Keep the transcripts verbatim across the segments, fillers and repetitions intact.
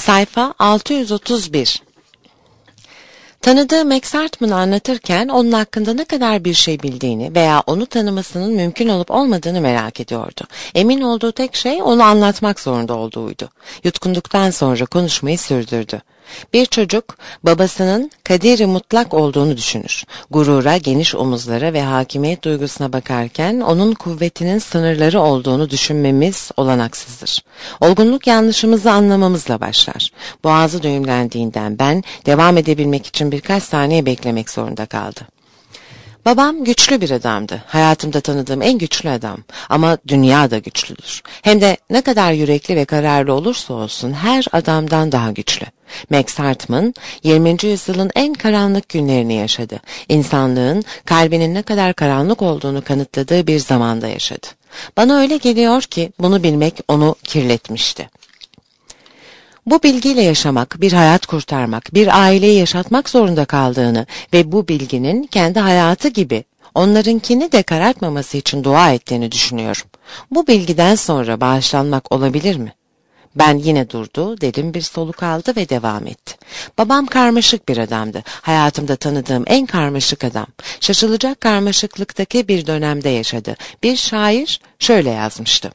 Sayfa altı yüz otuz bir. Tanıdığı Max Hartman'ı anlatırken onun hakkında ne kadar bir şey bildiğini veya onu tanımasının mümkün olup olmadığını merak ediyordu. Emin olduğu tek şey onu anlatmak zorunda olduğuydu. Yutkunduktan sonra konuşmayı sürdürdü. Bir çocuk babasının kaderi mutlak olduğunu düşünür. Gurura, geniş omuzlara ve hakimiyet duygusuna bakarken onun kuvvetinin sınırları olduğunu düşünmemiz olanaksızdır. Olgunluk yanlışımızı anlamamızla başlar. Boğazı düğümlendiğinden ben devam edebilmek için birkaç saniye beklemek zorunda kaldı. Babam güçlü bir adamdı. Hayatımda tanıdığım en güçlü adam. Ama dünya da güçlüdür. Hem de ne kadar yürekli ve kararlı olursa olsun her adamdan daha güçlü. Max Hartman, yirminci yüzyılın en karanlık günlerini yaşadı. İnsanlığın kalbinin ne kadar karanlık olduğunu kanıtladığı bir zamanda yaşadı. Bana öyle geliyor ki bunu bilmek onu kirletmişti. Bu bilgiyle yaşamak, bir hayat kurtarmak, bir aileyi yaşatmak zorunda kaldığını ve bu bilginin kendi hayatı gibi onlarınkini de karartmaması için dua ettiğini düşünüyorum. Bu bilgiden sonra bağışlanmak olabilir mi? Ben yine durdu, derin bir soluk aldı ve devam etti. Babam karmaşık bir adamdı. Hayatımda tanıdığım en karmaşık adam. Şaşılacak karmaşıklıktaki bir dönemde yaşadı. Bir şair şöyle yazmıştı.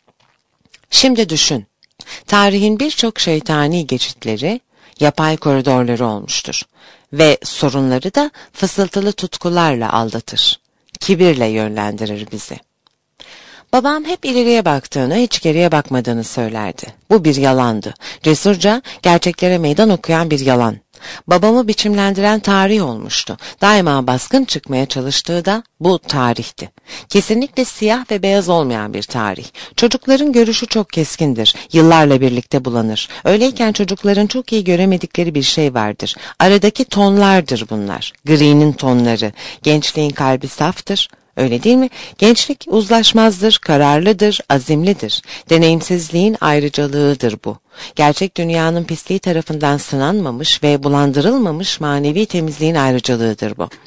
Şimdi düşün. Tarihin birçok şeytani geçitleri, yapay koridorları olmuştur ve sorunları da fısıltılı tutkularla aldatır, kibirle yönlendirir bizi. Babam hep ileriye baktığını, hiç geriye bakmadığını söylerdi. Bu bir yalandı. Cesurca, gerçeklere meydan okuyan bir yalan. Babamı biçimlendiren tarih olmuştu. Daima baskın çıkmaya çalıştığı da bu tarihti. Kesinlikle siyah ve beyaz olmayan bir tarih. Çocukların görüşü çok keskindir. Yıllarla birlikte bulanır. Öyleyken çocukların çok iyi göremedikleri bir şey vardır. Aradaki tonlardır bunlar. Gri'nin tonları. Gençliğin kalbi saftır. Öyle değil mi? Gençlik uzlaşmazdır, kararlıdır, azimlidir. Deneyimsizliğin ayrıcalığıdır bu. Gerçek dünyanın pisliği tarafından sınanmamış ve bulandırılmamış manevi temizliğin ayrıcalığıdır bu.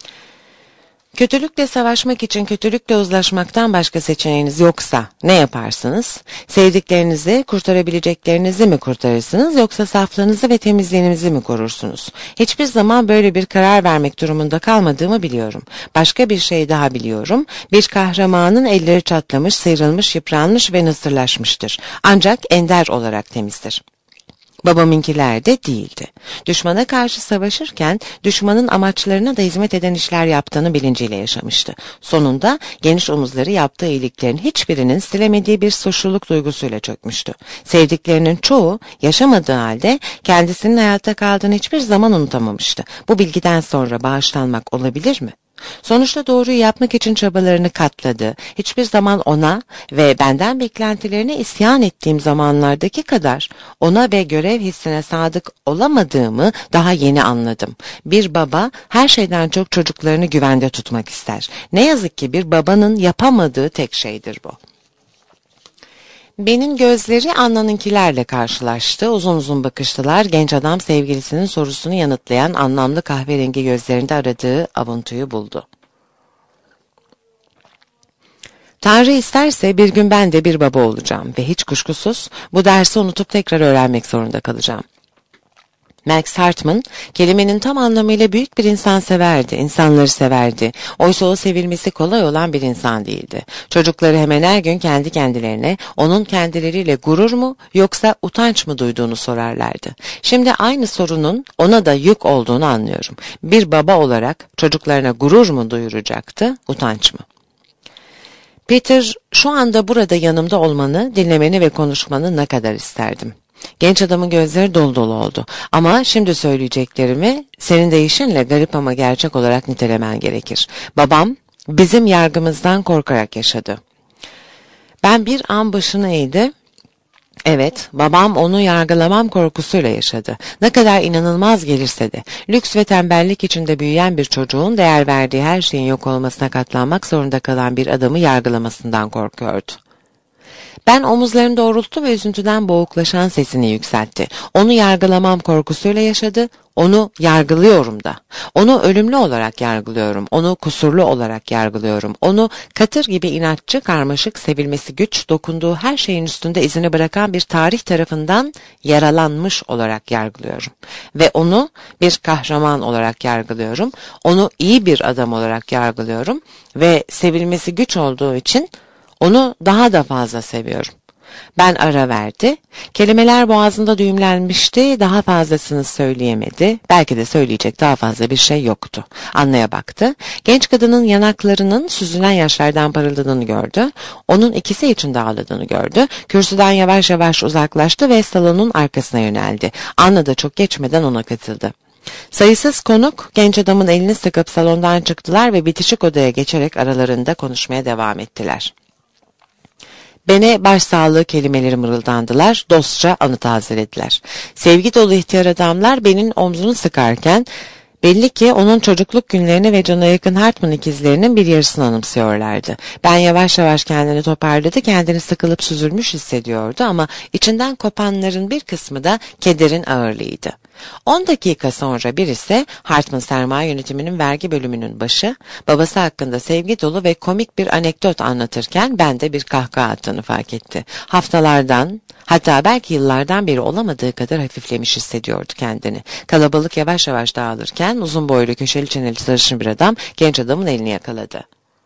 Kötülükle savaşmak için kötülükle uzlaşmaktan başka seçeneğiniz yoksa ne yaparsınız? Sevdiklerinizi, kurtarabileceklerinizi mi kurtarırsınız yoksa saflığınızı ve temizliğinizi mi korursunuz? Hiçbir zaman böyle bir karar vermek durumunda kalmadığımı biliyorum. Başka bir şey daha biliyorum. Bir kahramanın elleri çatlamış, sıyrılmış, yıpranmış ve nasırlaşmıştır. Ancak ender olarak temizdir. Babamınkiler de değildi. Düşmana karşı savaşırken düşmanın amaçlarına da hizmet eden işler yaptığını bilinciyle yaşamıştı. Sonunda geniş omuzları yaptığı iyiliklerin hiçbirinin silemediği bir suçluluk duygusuyla çökmüştü. Sevdiklerinin çoğu yaşamadığı halde kendisinin hayatta kaldığını hiçbir zaman unutamamıştı. Bu bilgiden sonra bağışlanmak olabilir mi? Sonuçta doğruyu yapmak için çabalarını katladı. Hiçbir zaman ona ve benden beklentilerine isyan ettiğim zamanlardaki kadar ona ve görev hissine sadık olamadığımı daha yeni anladım. Bir baba her şeyden çok çocuklarını güvende tutmak ister. Ne yazık ki bir babanın yapamadığı tek şeydir bu. Ben'in gözleri Anna'nınkilerle karşılaştı. Uzun uzun bakıştılar. Genç adam sevgilisinin sorusunu yanıtlayan anlamlı kahverengi gözlerinde aradığı avuntuyu buldu. Tanrı isterse bir gün ben de bir baba olacağım ve hiç kuşkusuz bu dersi unutup tekrar öğrenmek zorunda kalacağım. Max Hartman, kelimenin tam anlamıyla büyük bir insanseverdi, insanları severdi. Oysa o sevilmesi kolay olan bir insan değildi. Çocukları hemen her gün kendi kendilerine, onun kendileriyle gurur mu yoksa utanç mı duyduğunu sorarlardı. Şimdi aynı sorunun ona da yük olduğunu anlıyorum. Bir baba olarak çocuklarına gurur mu duyuracaktı, utanç mı? Peter, şu anda burada yanımda olmanı, dinlemeni ve konuşmanı ne kadar isterdim. Genç adamın gözleri dolu dolu oldu. Ama şimdi söyleyeceklerimi senin deyişinle garip ama gerçek olarak nitelemen gerekir. Babam bizim yargımızdan korkarak yaşadı. Ben bir an başını eğdi. Evet, babam onu yargılamam korkusuyla yaşadı. Ne kadar inanılmaz gelirse de, lüks ve tembellik içinde büyüyen bir çocuğun değer verdiği her şeyin yok olmasına katlanmak zorunda kalan bir adamı yargılamasından korkuyordu. Ben omuzlarını doğrulttu ve üzüntüden boğuklaşan sesini yükseltti. Onu yargılamam korkusuyla yaşadı. Onu yargılıyorum da. Onu ölümlü olarak yargılıyorum. Onu kusurlu olarak yargılıyorum. Onu katır gibi inatçı, karmaşık, sevilmesi güç, dokunduğu her şeyin üstünde izini bırakan bir tarih tarafından yaralanmış olarak yargılıyorum. Ve onu bir kahraman olarak yargılıyorum. Onu iyi bir adam olarak yargılıyorum. Ve sevilmesi güç olduğu için onu daha da fazla seviyorum. Ben ara verdi. Kelimeler boğazında düğümlenmişti. Daha fazlasını söyleyemedi. Belki de söyleyecek daha fazla bir şey yoktu. Anna'ya baktı. Genç kadının yanaklarının süzülen yaşlardan parıldadığını gördü. Onun ikisi için de ağladığını gördü. Kürsüden yavaş yavaş uzaklaştı ve salonun arkasına yöneldi. Anna da çok geçmeden ona katıldı. Sayısız konuk genç adamın elini sıkıp salondan çıktılar ve bitişik odaya geçerek aralarında konuşmaya devam ettiler. Ben'e başsağlığı kelimeleri mırıldandılar, dostça anı tazelediler. Sevgi dolu ihtiyar adamlar Ben'in omzunu sıkarken belli ki onun çocukluk günlerini ve cana yakın Hartman ikizlerinin bir yarısını anımsıyorlardı. Ben yavaş yavaş kendini toparladı, kendini sıkılıp süzülmüş hissediyordu ama içinden kopanların bir kısmı da kederin ağırlığıydı. On dakika sonra birisi Hartman Sermaye Yönetimi'nin vergi bölümünün başı, babası hakkında sevgi dolu ve komik bir anekdot anlatırken ben de bir kahkaha attığını fark etti. Haftalardan, hatta belki yıllardan beri olamadığı kadar hafiflemiş hissediyordu kendini. Kalabalık yavaş yavaş dağılırken uzun boylu köşeli çeneli sarışın bir adam genç adamın elini yakaladı.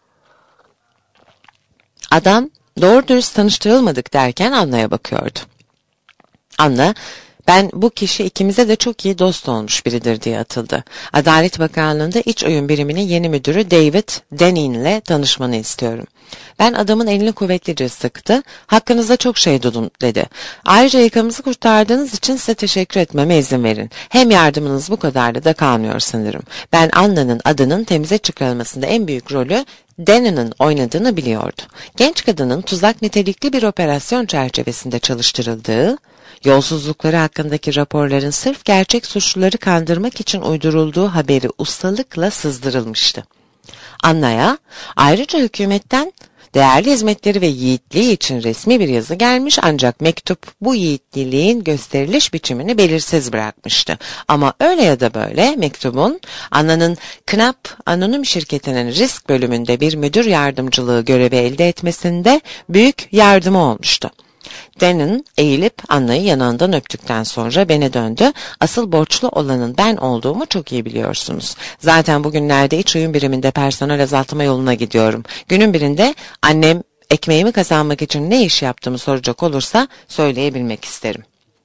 Adam doğru dürüst tanıştırılmadık derken Anna'ya bakıyordu. Anna, ben bu kişi ikimize de çok iyi dost olmuş biridir diye atıldı. Adalet Bakanlığı'nda iç oyun biriminin yeni müdürü David Denning ile tanışmanı istiyorum. Ben adamın elini kuvvetlice sıktı. Hakkınızda çok şey duydum dedi. Ayrıca yakamızı kurtardığınız için size teşekkür etmeme izin verin. Hem yardımınız bu kadarla da kalmıyor sanırım. Ben Anna'nın adının temize çıkarılmasında en büyük rolü Denning'in oynadığını biliyordu. Genç kadının tuzak nitelikli bir operasyon çerçevesinde çalıştırıldığı, yolsuzlukları hakkındaki raporların sırf gerçek suçluları kandırmak için uydurulduğu haberi ustalıkla sızdırılmıştı. Anna'ya ayrıca hükümetten değerli hizmetleri ve yiğitliği için resmi bir yazı gelmiş ancak mektup bu yiğitliliğin gösteriliş biçimini belirsiz bırakmıştı. Ama öyle ya da böyle mektubun Anna'nın Knapp Anonim Şirketi'nin risk bölümünde bir müdür yardımcılığı görevi elde etmesinde büyük yardımı olmuştu. Denning eğilip Anna'yı yanağından öptükten sonra Ben'e döndü. Asıl borçlu olanın ben olduğumu çok iyi biliyorsunuz. Zaten bugünlerde iç oyun biriminde personel azaltma yoluna gidiyorum. Günün birinde annem ekmeğimi kazanmak için ne iş yaptığımı soracak olursa söyleyebilmek isterim.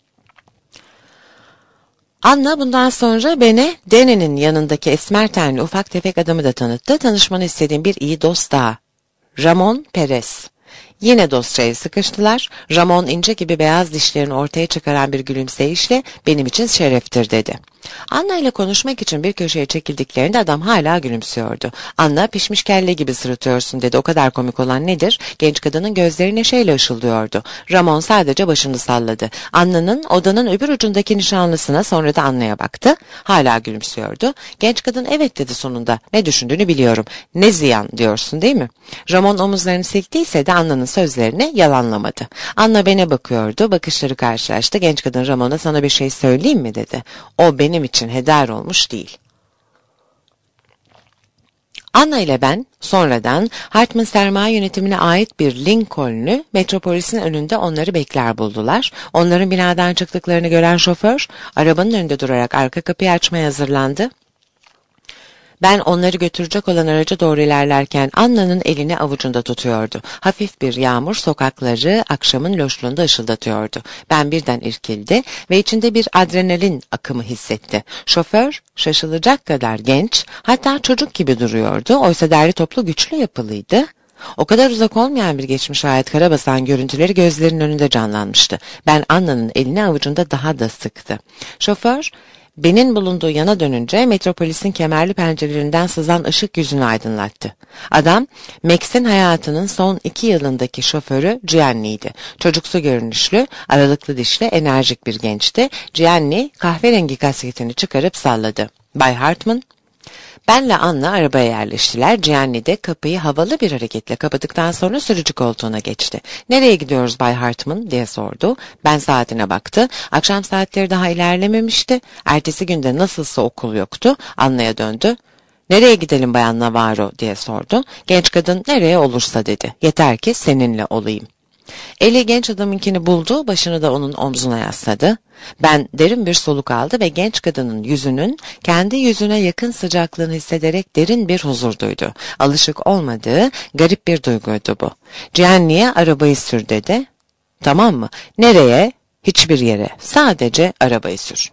Anna bundan sonra Ben'e Denning'in yanındaki esmer tenli ufak tefek adamı da tanıttı. Tanışmanı istediğim bir iyi dost daha. Ramon Perez. Yine dostça sıkıştılar. Ramon ince gibi beyaz dişlerini ortaya çıkaran bir gülümseyişle benim için şereftir dedi. Anna ile konuşmak için bir köşeye çekildiklerinde adam hala gülümsüyordu. Anna pişmiş kelle gibi sırıtıyorsun dedi. O kadar komik olan nedir? Genç kadının gözleri neşeyle ışıldıyordu. Ramon sadece başını salladı. Anna'nın odanın öbür ucundaki nişanlısına sonra da Anna'ya baktı. Hala gülümsüyordu. Genç kadın evet dedi sonunda. Ne düşündüğünü biliyorum. Ne ziyan diyorsun değil mi? Ramon omuzlarını silktiyse de Anna'nın sözlerini yalanlamadı. Anna Ben'e bakıyordu. Bakışları karşılaştı. Genç kadın Ramon'a sana bir şey söyleyeyim mi dedi. O benim için heder olmuş değil. Anna ile ben sonradan Hartman Sermaye Yönetimi'ne ait bir Lincoln'lü metropolisin önünde onları bekler buldular. Onların binadan çıktıklarını gören şoför arabanın önünde durarak arka kapıyı açmaya hazırlandı. Ben onları götürecek olan araca doğru ilerlerken Anna'nın elini avucunda tutuyordu. Hafif bir yağmur sokakları akşamın loşluğunda ışıldatıyordu. Ben birden irkildi ve içinde bir adrenalin akımı hissetti. Şoför şaşılacak kadar genç, hatta çocuk gibi duruyordu. Oysa derli toplu güçlü yapılıydı. O kadar uzak olmayan bir geçmiş ayet karabasan görüntüleri gözlerinin önünde canlanmıştı. Ben Anna'nın elini avucunda daha da sıktı. Şoför Ben'in bulunduğu yana dönünce metropolisin kemerli pencerelerinden sızan ışık yüzünü aydınlattı. Adam, Max'in hayatının son iki yılındaki şoförü Gianni'ydi. Çocuksu görünüşlü, aralıklı dişli, enerjik bir gençti. Gianni, kahverengi kasketini çıkarıp salladı. Bay Hartman, Benle Anna arabaya yerleştiler. Gianni de kapıyı havalı bir hareketle kapadıktan sonra sürücü koltuğuna geçti. "Nereye gidiyoruz Bay Hartman?" diye sordu. Ben saatine baktı. Akşam saatleri daha ilerlememişti. Ertesi günde nasılsa okul yoktu. Anna'ya döndü. "Nereye gidelim Bayan Navarro?" diye sordu. Genç kadın "Nereye olursa" dedi. "Yeter ki seninle olayım." Eli genç adamınkini buldu, başını da onun omzuna yasladı. Ben derin bir soluk aldı ve genç kadının yüzünün kendi yüzüne yakın sıcaklığını hissederek derin bir huzur duydu. Alışık olmadığı garip bir duyguydu bu. "Gianni'ye arabayı sür" dedi. "Tamam mı? Nereye?" "Hiçbir yere. Sadece arabayı sür."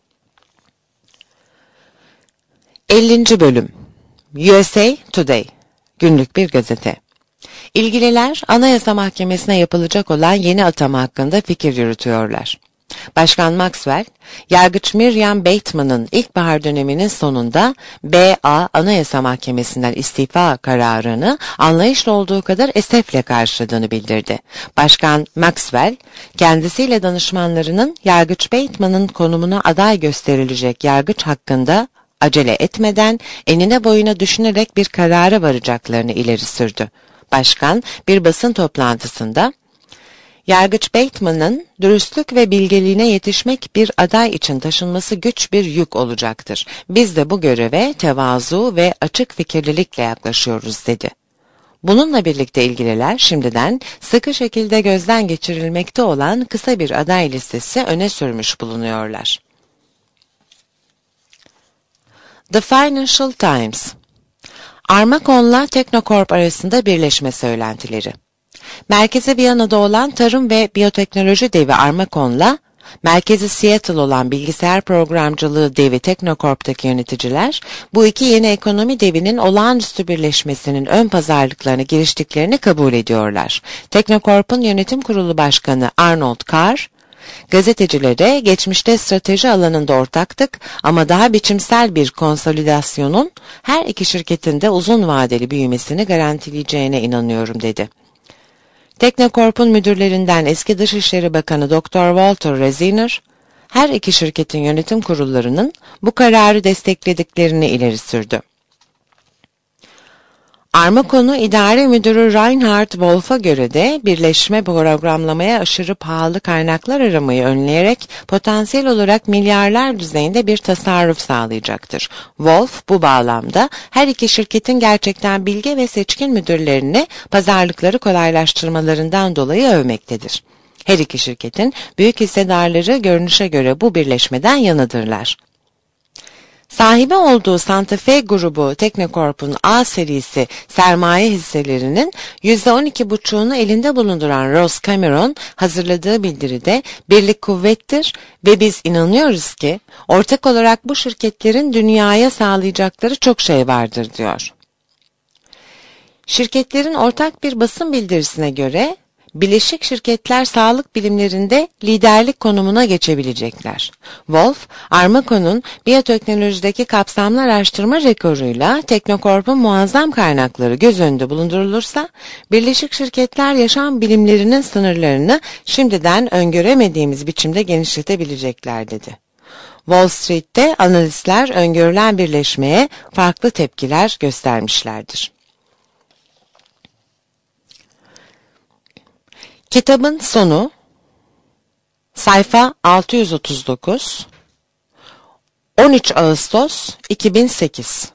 ellinci Bölüm U S A Today Günlük bir gazete. İlgililer Anayasa Mahkemesi'ne yapılacak olan yeni atama hakkında fikir yürütüyorlar. Başkan Maxwell, Yargıç Miriam Bateman'ın ilkbahar döneminin sonunda B A Anayasa Mahkemesi'nden istifa kararını anlayışlı olduğu kadar esefle karşıladığını bildirdi. Başkan Maxwell, kendisiyle danışmanlarının Yargıç Bateman'ın konumuna aday gösterilecek yargıç hakkında acele etmeden enine boyuna düşünerek bir karara varacaklarını ileri sürdü. Başkan bir basın toplantısında, "Yargıç Bateman'ın dürüstlük ve bilgeliğine yetişmek bir aday için taşınması güç bir yük olacaktır. Biz de bu göreve tevazu ve açık fikirlilikle yaklaşıyoruz" dedi. Bununla birlikte ilgililer şimdiden sıkı şekilde gözden geçirilmekte olan kısa bir aday listesi öne sürmüş bulunuyorlar. The Financial Times Armacon'la Teknokorp arasında birleşme söylentileri. Merkezi Viyana'da olan tarım ve biyoteknoloji devi Armacon'la merkezi Seattle olan bilgisayar programcılığı devi Teknokorp'taki yöneticiler bu iki yeni ekonomi devinin olağanüstü birleşmesinin ön pazarlıklarına giriştiklerini kabul ediyorlar. Teknokorp'un yönetim kurulu başkanı Arnold Carr, gazetecilere geçmişte strateji alanında ortaktık ama daha biçimsel bir konsolidasyonun her iki şirketin de uzun vadeli büyümesini garantileyeceğine inanıyorum dedi. Teknokorp'un müdürlerinden eski Dışişleri Bakanı doktor Walter Reziner, her iki şirketin yönetim kurullarının bu kararı desteklediklerini ileri sürdü. Armacon'u idare müdürü Reinhard Wolf'a göre de birleşme programlamaya aşırı pahalı kaynaklar aramayı önleyerek potansiyel olarak milyarlar düzeyinde bir tasarruf sağlayacaktır. Wolf bu bağlamda her iki şirketin gerçekten bilge ve seçkin müdürlerini pazarlıkları kolaylaştırmalarından dolayı övmektedir. Her iki şirketin büyük hissedarları görünüşe göre bu birleşmeden yanadırlar. Sahibi olduğu Santa Fe grubu Teknokorp'un A serisi sermaye hisselerinin yüzde on iki buçuğunu elinde bulunduran Ross Cameron hazırladığı bildiride birlik kuvvettir ve biz inanıyoruz ki ortak olarak bu şirketlerin dünyaya sağlayacakları çok şey vardır diyor. Şirketlerin ortak bir basın bildirisine göre Birleşik Şirketler sağlık bilimlerinde liderlik konumuna geçebilecekler. Wolf, Armacon'un biyoteknolojideki kapsamlı araştırma rekoruyla Teknokorp'un muazzam kaynakları göz önünde bulundurulursa, Birleşik Şirketler yaşam bilimlerinin sınırlarını şimdiden öngöremediğimiz biçimde genişletebilecekler dedi. Wall Street'te analistler öngörülen birleşmeye farklı tepkiler göstermişlerdir. Kitabın sonu, sayfa altı yüz otuz dokuz, on üç Ağustos iki bin sekiz.